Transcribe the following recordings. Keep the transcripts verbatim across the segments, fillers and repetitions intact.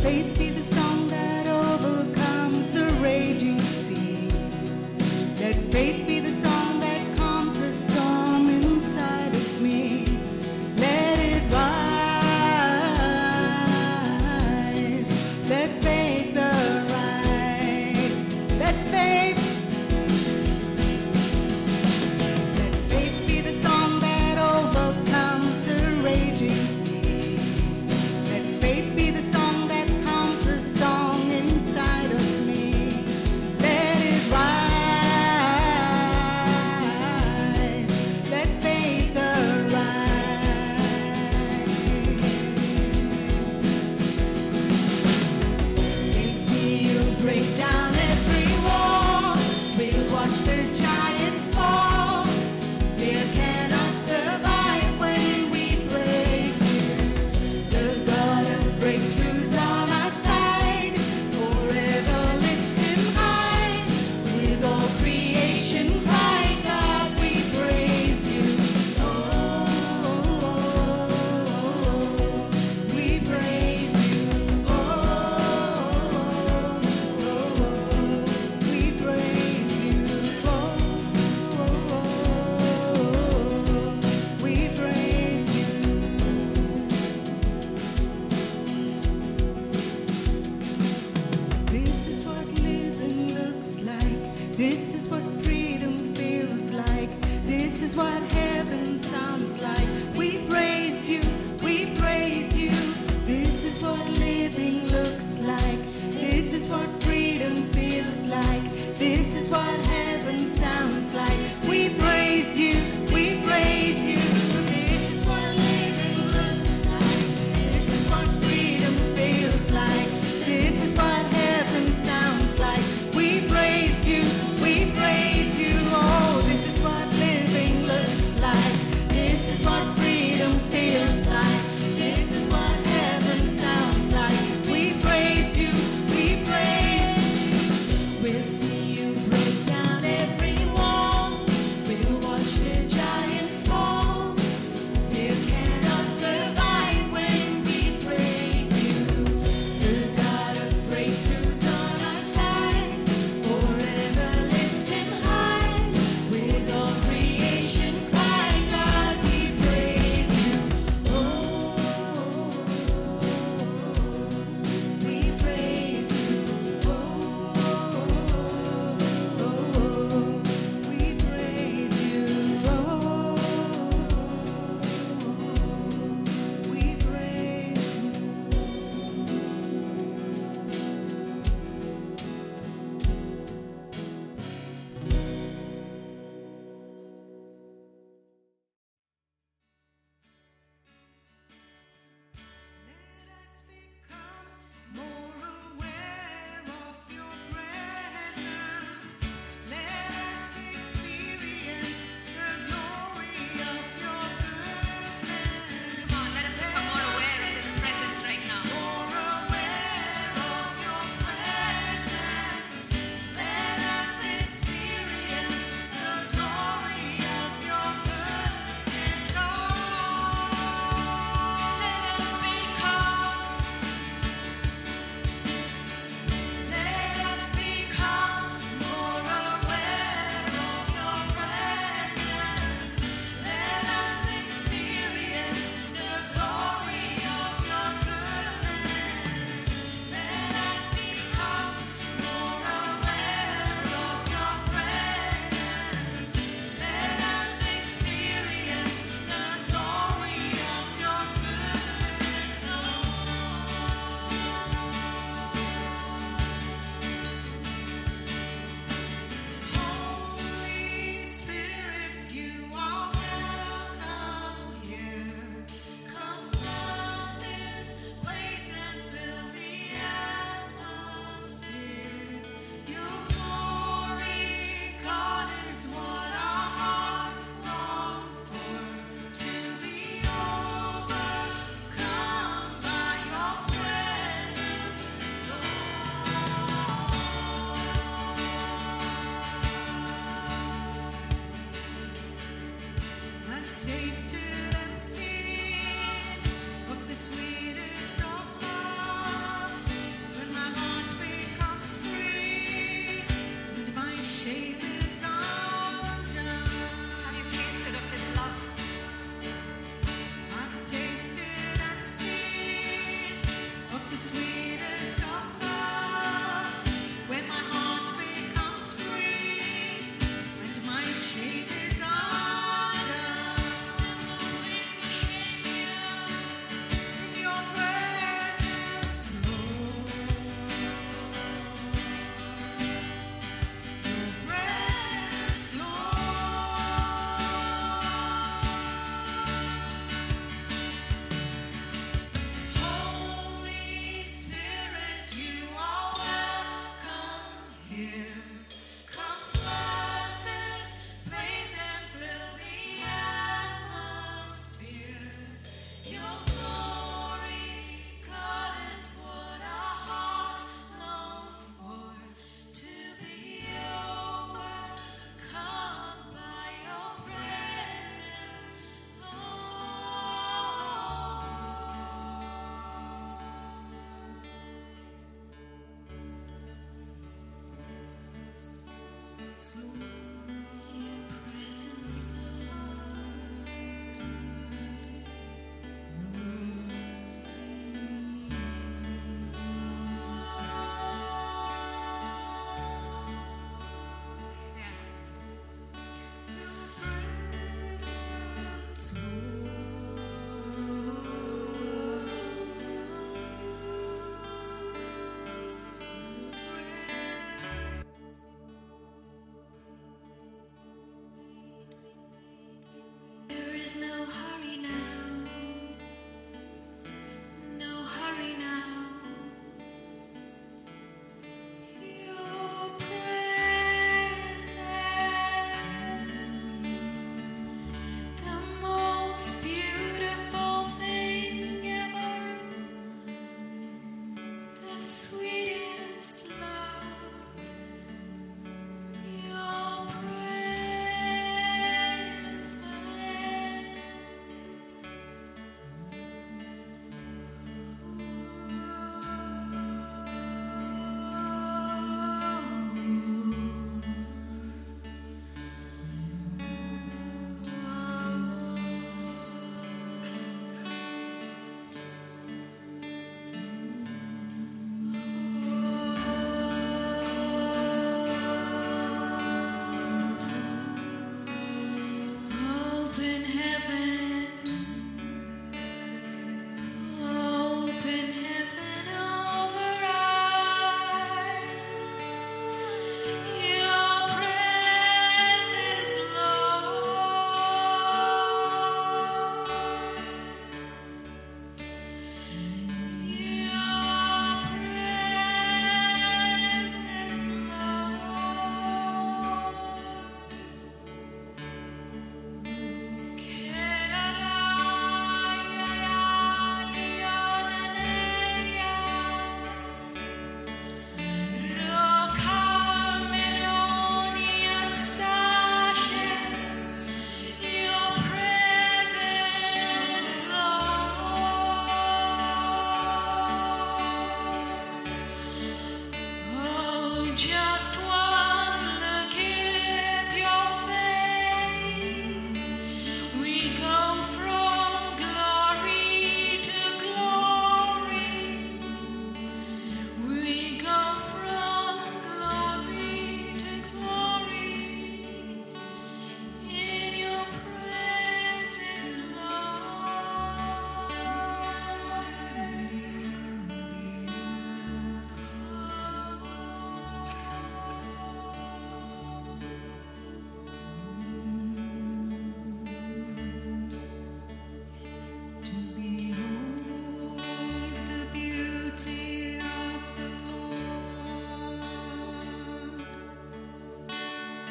faith be the song that overcomes the raging sea. Let faith be the song that calms the storm inside of me. Let it rise. Let faith arise. Let faith. Let faith be the song that overcomes the raging sea. Let faith be the song that calms the song inside of me. Let it rise. Let faith arise. We'll see you break down every wall. We'll watch the giants fall. Fear cannot survive when we praise you. The God of breakthroughs on our side, forever lift him high. With all creation cry, God, we praise you. Oh, we praise you. Oh, we praise you. Oh, we praise you. This is what living looks like. This is what freedom feels like. This is what heaven sounds like. We praise you. We praise you. This is what living looks like. This is what freedom feels like. This is what heaven sounds like. We praise you. We praise you. This is what living looks like. This is what freedom feels like. This is what heaven sounds like. We praise you. We praise you. Oh, this is what living looks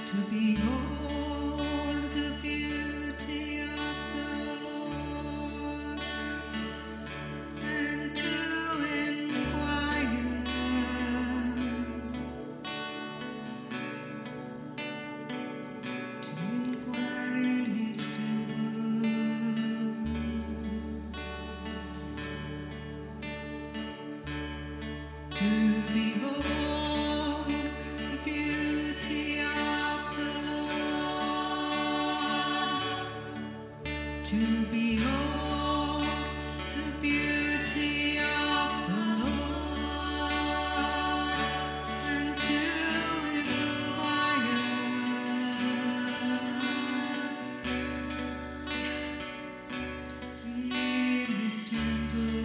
to behold the beauty of the Lord and to inquire, to inquire in His temple, to behold the beauty of the Lord, to behold the beauty of the Lord, and to inquire in His temple.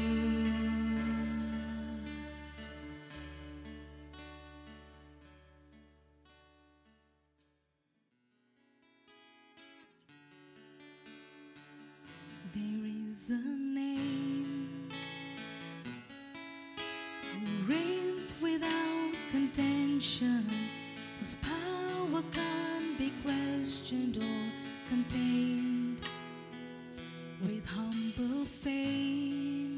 There is a name who reigns without contention, whose power can't be questioned or contained. With humble fame,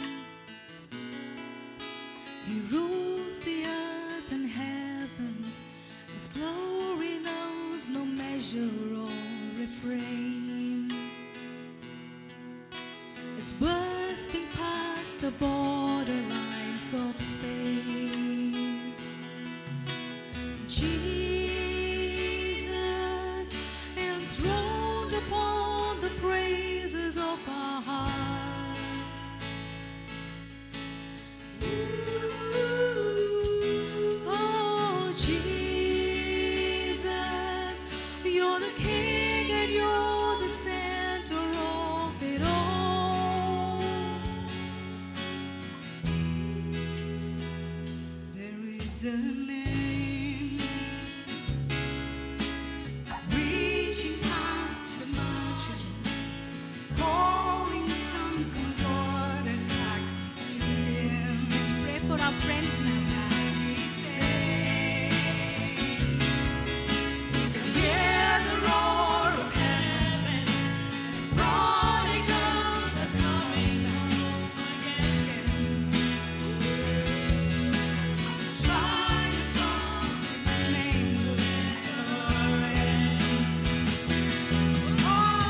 He rules the earth and heavens. His glory knows no measure or refrain. It's bursting past the borderlines of space. Jesus, enthroned upon the praises of our hearts. Oh, Jesus, you're the King and you're the center of it all. There is a name reaching past the margins, calling sons and daughters back to Him. Let's pray for our friends now. As He saves, hear the roar of heaven as prodigals are coming home again. Triumph of His name will never end. Oh,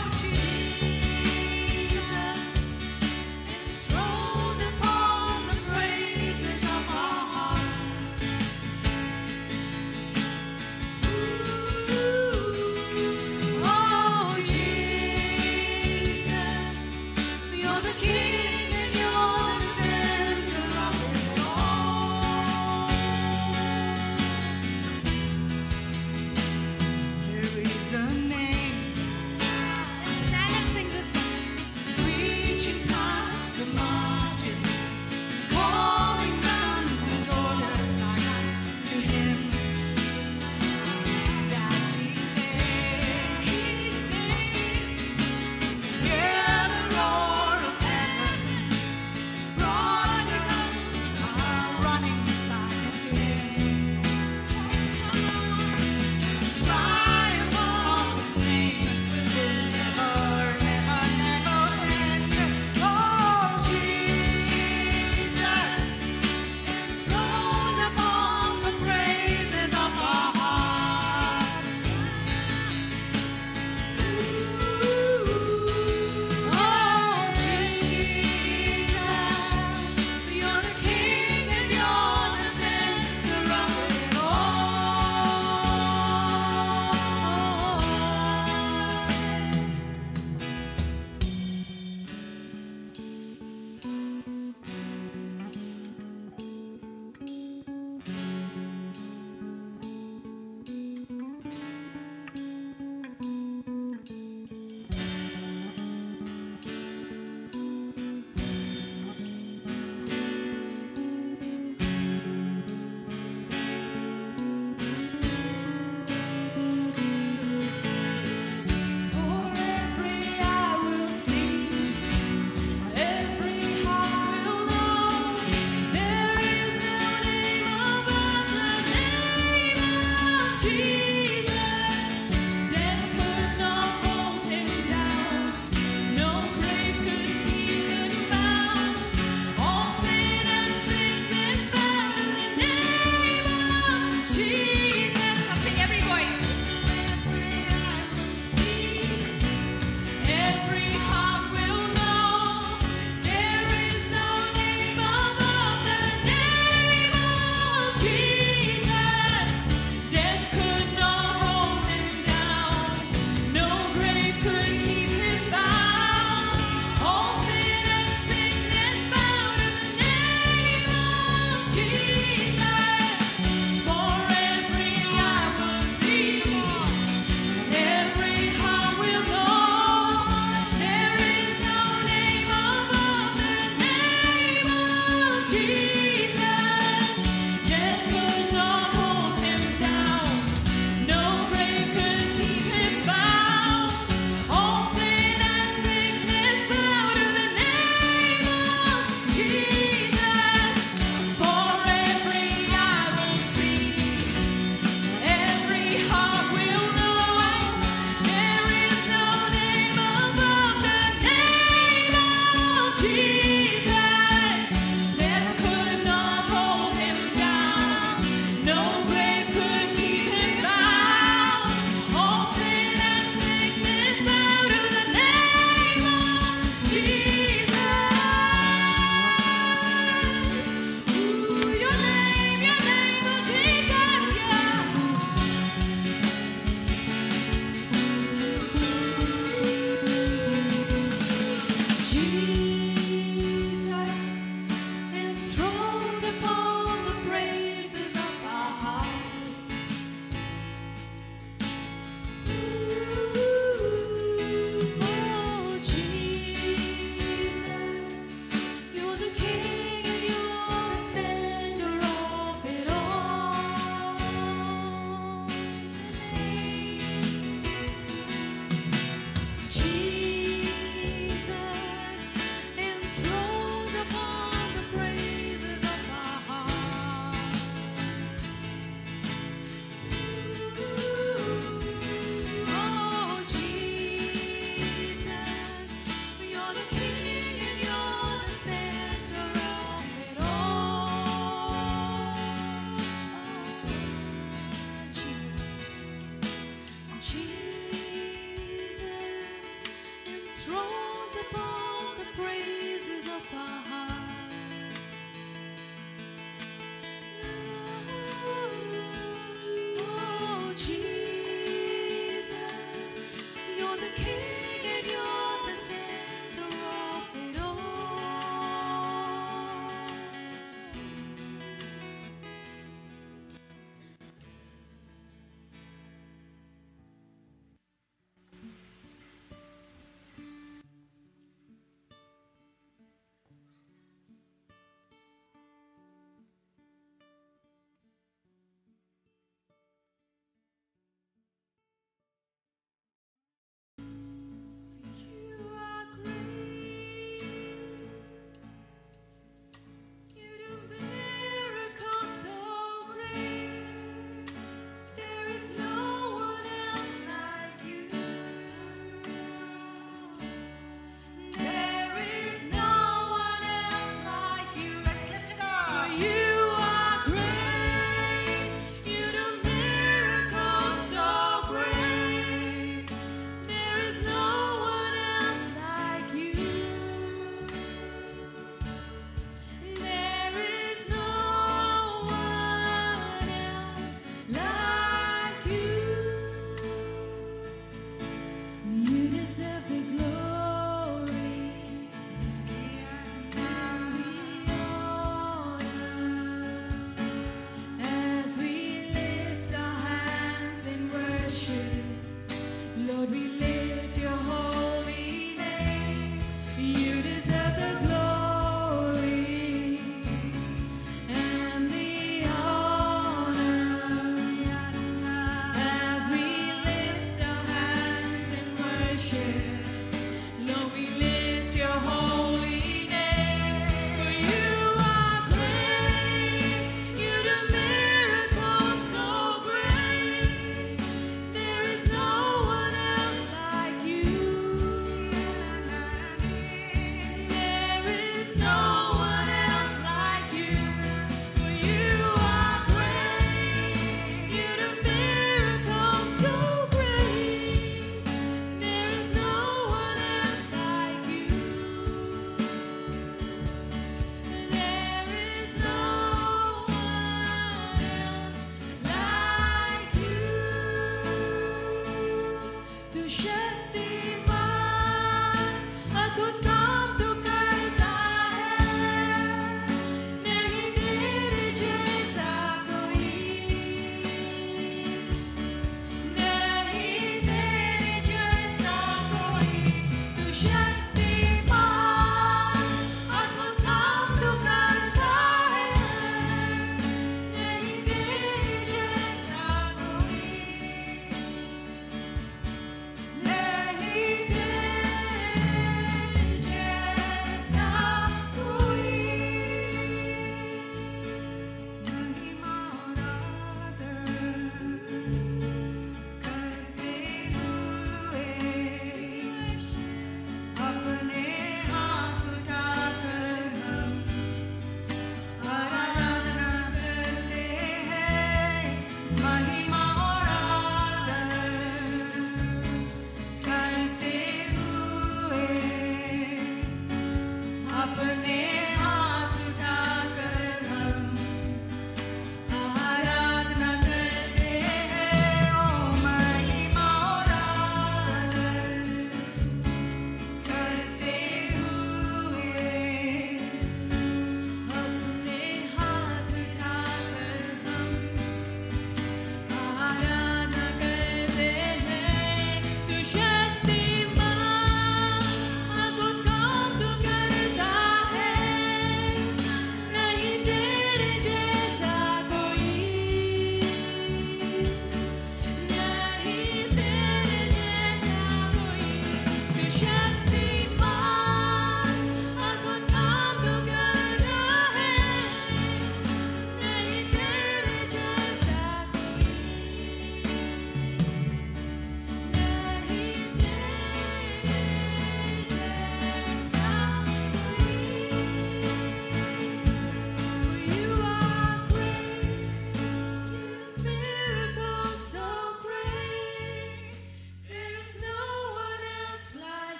Jesus, enthroned upon the praises of our hearts.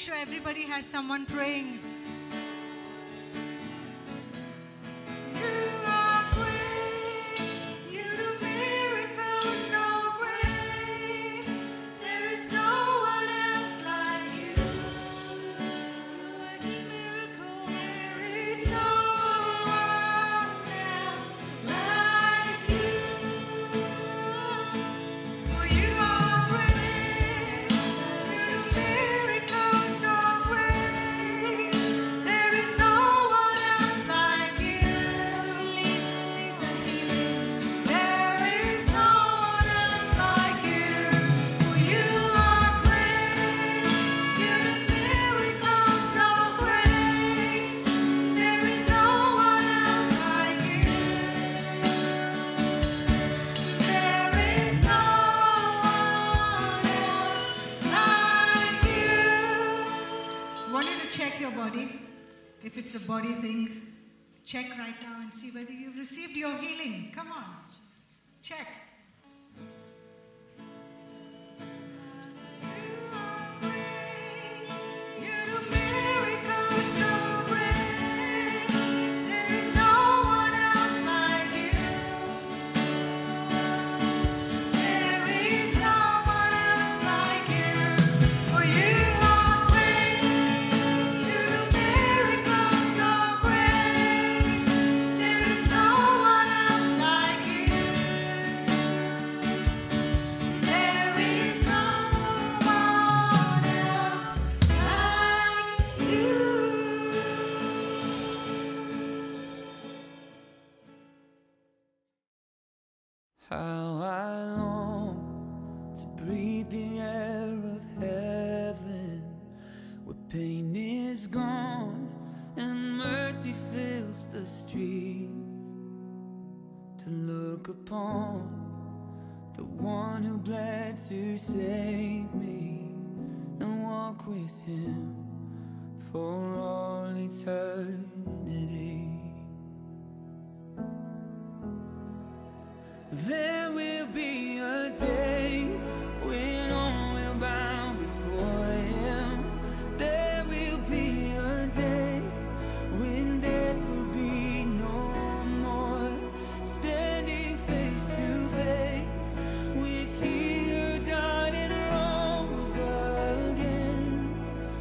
sure everybody has someone praying. If it's a body thing, check right now and see whether you've received your healing. Come on, check. How I long to breathe the air of heaven, where pain is gone and mercy fills the streets, to look upon the one who bled to save me and walk with him for all eternity. There will be a day when all will bow before him. There will be a day when death will be no more, standing face to face with he who died and rose again.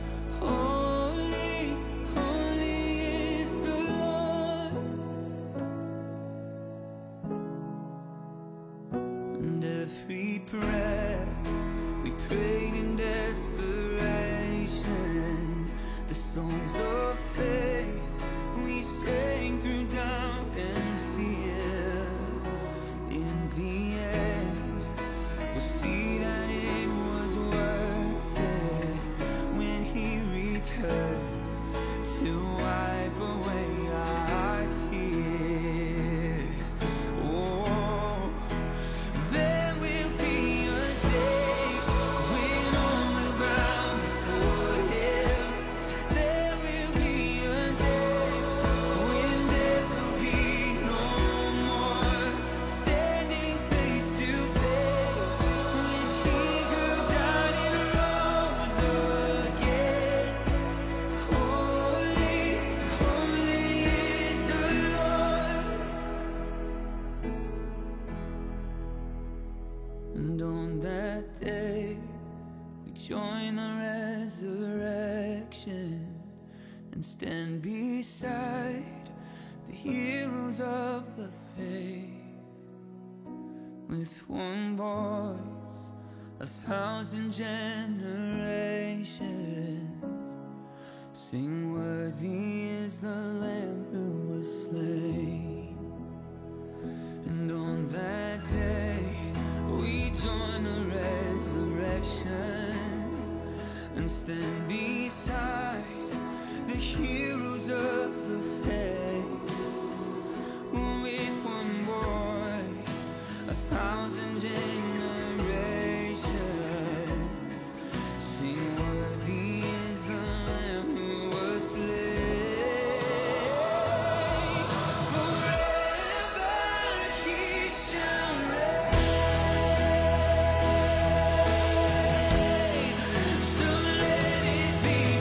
Holy, holy is the Lord. And every prayer we prayed in desperation, the songs of faith we sang through doubt and fear, in the end we'll see that it was worth it when he returns to wipe away our tears. Oh, there will be a day when all will bow before him. There will be a day when death will be no more, standing face to face with he who died and rose again. Holy, holy is the Lord. And on that day, we join the resurrection and stand beside the heroes of the faith. With one voice, a thousand generations sing, worthy is the Lamb who was slain. And on that day, we join the resurrection and stand beside the heroes of the faith. With one voice, a thousand generations sing, worthy is the Lamb who was slain. Forever he shall reign. So let it be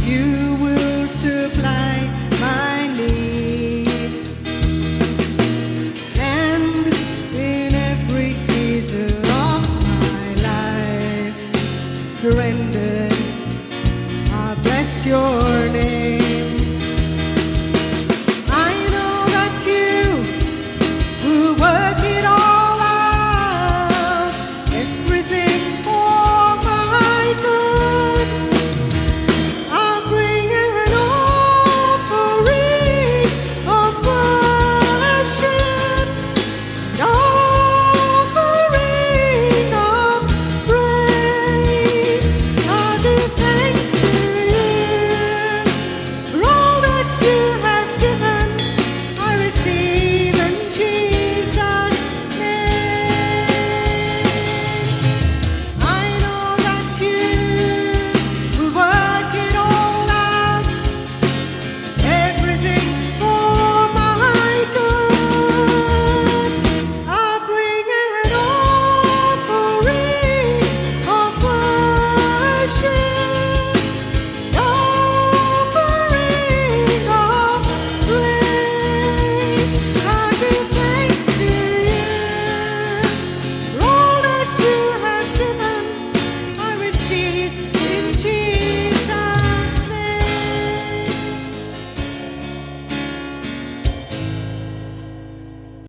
You will supply my need. And in every season of my life, surrender, I bless your name.